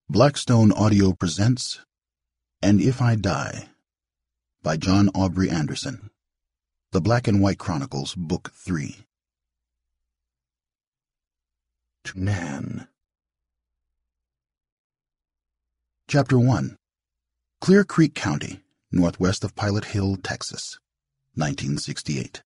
Blackstone Audio presents And If I Die by John Aubrey Anderson. The Black and White Chronicles, Book 3. To Nan. Chapter 1. Clear Creek County, northwest of Pilot Hill, Texas, 1968.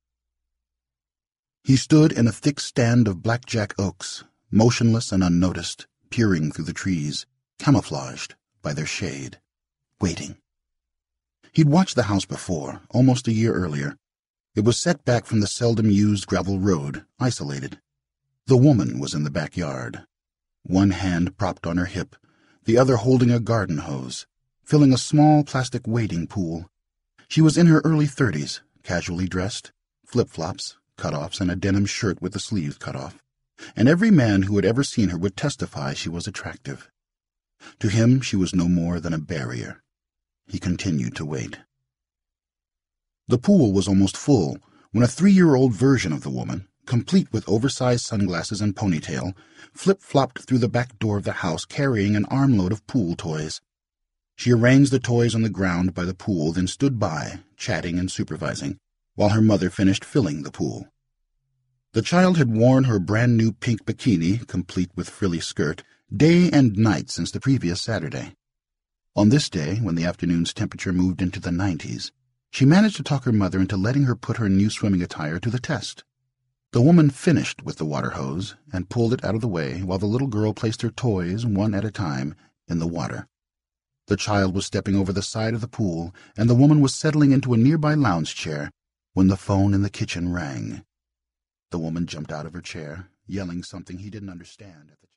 He stood in a thick stand of blackjack oaks, motionless and unnoticed, peering through the trees, camouflaged by their shade, waiting. He'd watched the house before, almost a year earlier. It was set back from the seldom-used gravel road, isolated. The woman was in the backyard, one hand propped on her hip, the other holding a garden hose, filling a small plastic wading pool. She was in her early 30s, casually dressed, flip-flops, cut-offs, and a denim shirt with the sleeves cut off, and every man who had ever seen her would testify she was attractive. To him she was no more than a barrier. He continued to wait. The pool was almost full when a 3-year-old version of the woman, complete with oversized sunglasses and ponytail, flip-flopped through the back door of the house carrying an armload of pool toys. She arranged the toys on the ground by the pool, then stood by, chatting and supervising, while her mother finished filling the pool. The child had worn her brand-new pink bikini, complete with frilly skirt, day and night since the previous Saturday. On this day, when the afternoon's temperature moved into the 90s, she managed to talk her mother into letting her put her new swimming attire to the test. The woman finished with the water hose and pulled it out of the way while the little girl placed her toys, one at a time, in the water. The child was stepping over the side of the pool, and the woman was settling into a nearby lounge chair when the phone in the kitchen rang. The woman jumped out of her chair, yelling something he didn't understand at the